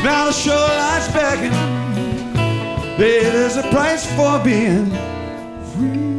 Now the shoreline's begging. Hey, there's a price for being free.